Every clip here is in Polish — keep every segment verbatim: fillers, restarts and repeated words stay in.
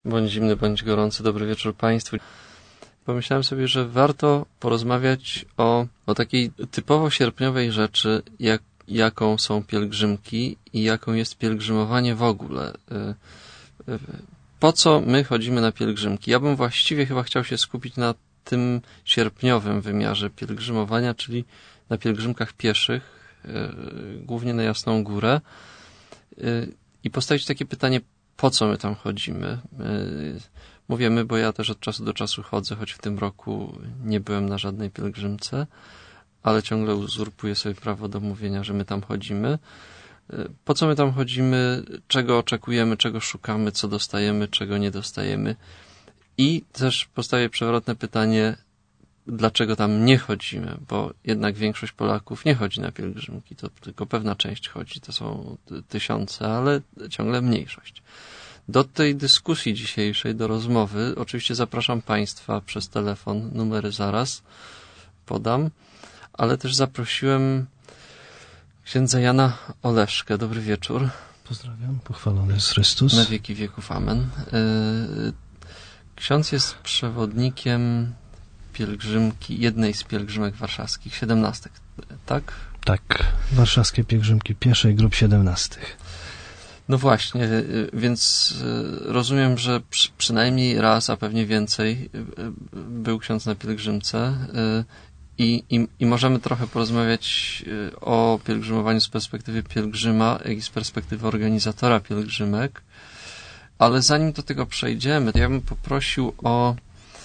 Bądź zimny, bądź gorący. Dobry wieczór Państwu. Pomyślałem sobie, że warto porozmawiać o, o takiej typowo sierpniowej rzeczy, jak, jaką są pielgrzymki i jaką jest pielgrzymowanie w ogóle. Po co my chodzimy na pielgrzymki? Ja bym właściwie chyba chciał się skupić na tym sierpniowym wymiarze pielgrzymowania, czyli na pielgrzymkach pieszych, głównie na Jasną Górę, i postawić takie pytanie, po co my tam chodzimy? Mówię my, bo ja też od czasu do czasu chodzę, choć w tym roku nie byłem na żadnej pielgrzymce, ale ciągle uzurpuję sobie prawo do mówienia, że my tam chodzimy. Po co my tam chodzimy? Czego oczekujemy? Czego szukamy? Co dostajemy? Czego nie dostajemy? I też postawię przewrotne pytanie, dlaczego tam nie chodzimy? Bo jednak większość Polaków nie chodzi na pielgrzymki, to tylko pewna część chodzi, to są tysiące, ale ciągle mniejszość. Do tej dyskusji dzisiejszej, do rozmowy, oczywiście zapraszam Państwa przez telefon, numery zaraz podam, ale też zaprosiłem księdza Jana Oleszkę. Dobry wieczór. Pozdrawiam, pochwalony jest Chrystus. Na wieki wieków, amen. Ksiądz jest przewodnikiem pielgrzymki, jednej z pielgrzymek warszawskich, siedemnastek, tak? Tak, warszawskie pielgrzymki pieszej grup siedemnastych. No właśnie, więc rozumiem, że przy, przynajmniej raz, a pewnie więcej był ksiądz na pielgrzymce i, i, i możemy trochę porozmawiać o pielgrzymowaniu z perspektywy pielgrzyma, jak i z perspektywy organizatora pielgrzymek, ale zanim do tego przejdziemy, to ja bym poprosił o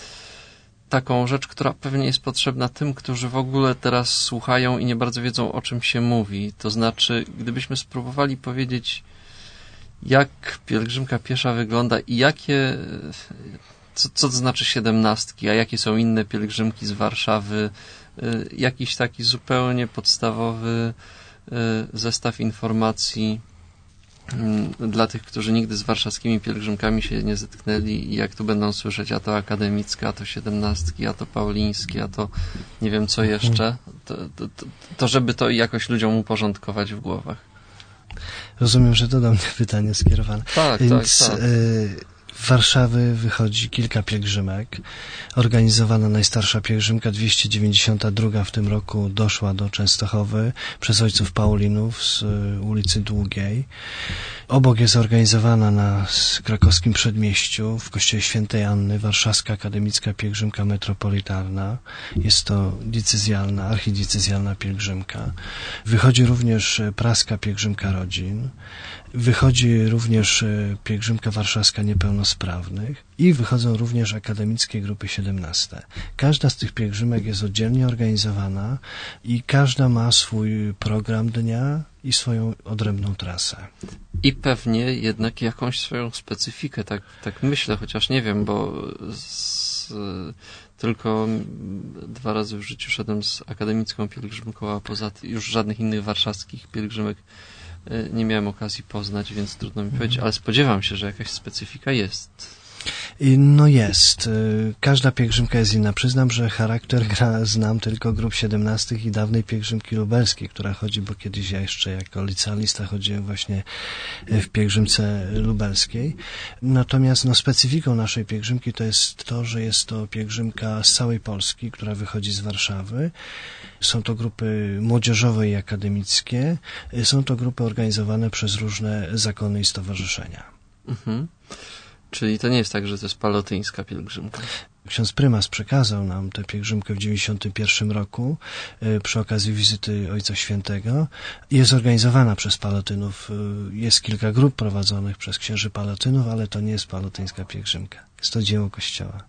taką rzecz, która pewnie jest potrzebna tym, którzy w ogóle teraz słuchają i nie bardzo wiedzą, o czym się mówi. To znaczy, gdybyśmy spróbowali powiedzieć, jak pielgrzymka piesza wygląda i jakie, co, co to znaczy siedemnastki, a jakie są inne pielgrzymki z Warszawy, jakiś taki zupełnie podstawowy zestaw informacji dla tych, którzy nigdy z warszawskimi pielgrzymkami się nie zetknęli i jak tu będą słyszeć, a to akademickie, a to siedemnastki, a to paulińskie, a to nie wiem co jeszcze, to, to, to żeby to jakoś ludziom uporządkować w głowach. Rozumiem, że to do mnie pytanie skierowane. Tak, Więc tak, tak. Y, z Warszawy wychodzi kilka pielgrzymek. Organizowana najstarsza pielgrzymka, dwieście dziewięćdziesiąta druga w tym roku, doszła do Częstochowy przez ojców Paulinów z y, ulicy Długiej. Obok jest organizowana na krakowskim Przedmieściu w kościele Świętej Anny warszawska akademicka pielgrzymka metropolitarna. Jest to diecezjalna, archidiecezjalna pielgrzymka. Wychodzi również praska pielgrzymka rodzin. Wychodzi również pielgrzymka warszawska niepełnosprawnych i wychodzą również akademickie grupy siedemnaste. Każda z tych pielgrzymek jest oddzielnie organizowana i każda ma swój program dnia i swoją odrębną trasę. I pewnie jednak jakąś swoją specyfikę, tak, tak myślę, chociaż nie wiem, bo z, tylko dwa razy w życiu szedłem z akademicką pielgrzymką, a poza tym już żadnych innych warszawskich pielgrzymek nie miałem okazji poznać, więc trudno mi mhm. powiedzieć, ale spodziewam się, że jakaś specyfika jest. No jest. Każda pielgrzymka jest inna. Przyznam, że charakter gra znam tylko grup siedemnastych i dawnej pielgrzymki lubelskiej, która chodzi, bo kiedyś ja jeszcze jako licealista chodziłem właśnie w pielgrzymce lubelskiej. Natomiast no, specyfiką naszej pielgrzymki to jest to, że jest to pielgrzymka z całej Polski, która wychodzi z Warszawy. Są to grupy młodzieżowe i akademickie. Są to grupy organizowane przez różne zakony i stowarzyszenia. Mhm. Czyli to nie jest tak, że to jest palotyńska pielgrzymka. Ksiądz prymas przekazał nam tę pielgrzymkę w dziewięćdziesiątym pierwszym roku przy okazji wizyty Ojca Świętego. Jest organizowana przez palotynów. Jest kilka grup prowadzonych przez księży palotynów, ale to nie jest palotyńska pielgrzymka. Jest to dzieło Kościoła.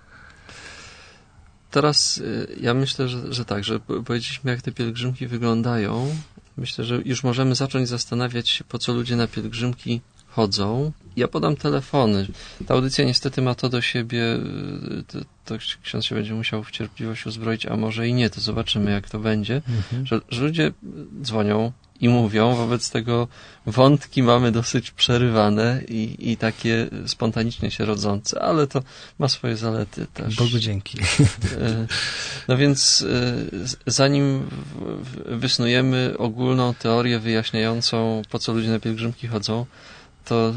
Teraz ja myślę, że, że tak, że powiedzieliśmy, jak te pielgrzymki wyglądają. Myślę, że już możemy zacząć zastanawiać się, po co ludzie na pielgrzymki chodzą. Ja podam telefony. Ta audycja niestety ma to do siebie, to, to ksiądz się będzie musiał w cierpliwość uzbroić, a może i nie, to zobaczymy, jak to będzie, mhm. że, że ludzie dzwonią i mówią, wobec tego wątki mamy dosyć przerywane i, i takie spontanicznie się rodzące, ale to ma swoje zalety też. Bogu dzięki. No więc zanim wysnujemy ogólną teorię wyjaśniającą, po co ludzie na pielgrzymki chodzą, To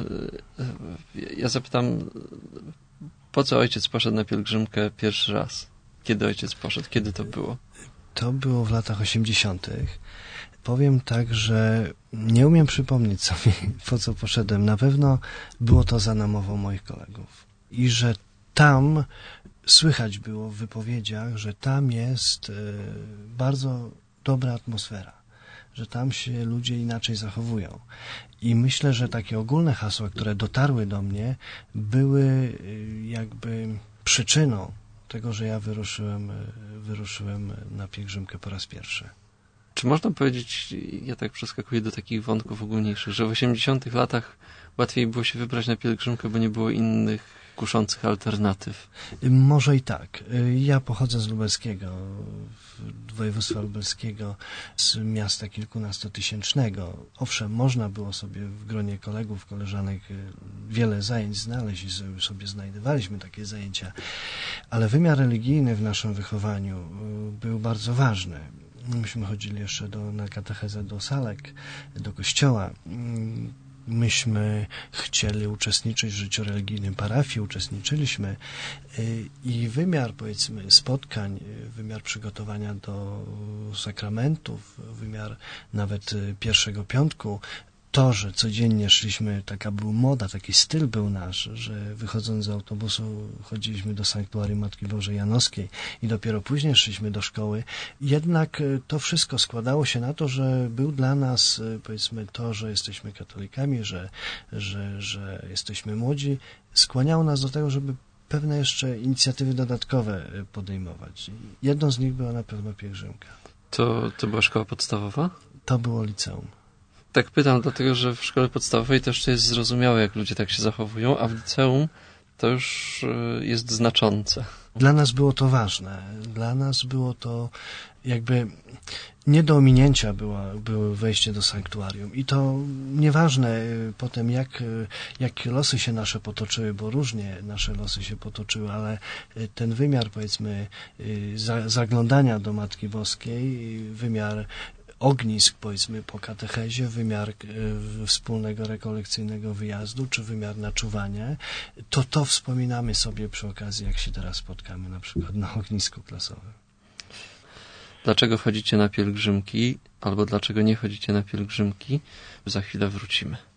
ja zapytam, po co ojciec poszedł na pielgrzymkę pierwszy raz? Kiedy ojciec poszedł? Kiedy to było? To było w latach osiemdziesiątych. Powiem tak, że nie umiem przypomnieć sobie, po co poszedłem. Na pewno było to za namową moich kolegów. I że tam słychać było w wypowiedziach, że tam jest e, bardzo dobra atmosfera, że tam się ludzie inaczej zachowują. I myślę, że takie ogólne hasła, które dotarły do mnie, były e, jakby przyczyną tego, że ja wyruszyłem, wyruszyłem na pielgrzymkę po raz pierwszy. Czy można powiedzieć, ja tak przeskakuję do takich wątków ogólniejszych, że w osiemdziesiątych latach łatwiej było się wybrać na pielgrzymkę, bo nie było innych kuszących alternatyw? Może i tak. Ja pochodzę z Lubelskiego, województwa lubelskiego, z miasta kilkunastotysięcznego. Owszem, można było sobie w gronie kolegów, koleżanek wiele zajęć znaleźć i sobie znajdowaliśmy takie zajęcia, ale wymiar religijny w naszym wychowaniu był bardzo ważny. Myśmy chodzili jeszcze do, na katechezę do salek, do kościoła. Myśmy chcieli uczestniczyć w życiu religijnym parafii, uczestniczyliśmy i wymiar, powiedzmy, spotkań, wymiar przygotowania do sakramentów, wymiar nawet pierwszego piątku, to, że codziennie szliśmy, taka była moda, taki styl był nasz, że wychodząc z autobusu chodziliśmy do sanktuarium Matki Bożej Janowskiej i dopiero później szliśmy do szkoły. Jednak to wszystko składało się na to, że był dla nas, powiedzmy, to, że jesteśmy katolikami, że, że, że jesteśmy młodzi, skłaniało nas do tego, żeby pewne jeszcze inicjatywy dodatkowe podejmować. Jedną z nich była na pewno pielgrzymka. To, to była szkoła podstawowa? To było liceum. Tak pytam, dlatego że w szkole podstawowej też to jest zrozumiałe, jak ludzie tak się zachowują, a w liceum to już jest znaczące. Dla nas było to ważne. Dla nas było to jakby nie do ominięcia było, było wejście do sanktuarium. I to nieważne potem, jak, jak losy się nasze potoczyły, bo różnie nasze losy się potoczyły, ale ten wymiar, powiedzmy, za, zaglądania do Matki Boskiej, wymiar ognisk, powiedzmy, po katechezie, wymiar e, wspólnego rekolekcyjnego wyjazdu, czy wymiar na czuwanie, to to wspominamy sobie przy okazji, jak się teraz spotkamy na przykład na ognisku klasowym. Dlaczego chodzicie na pielgrzymki, albo dlaczego nie chodzicie na pielgrzymki? Za chwilę wrócimy.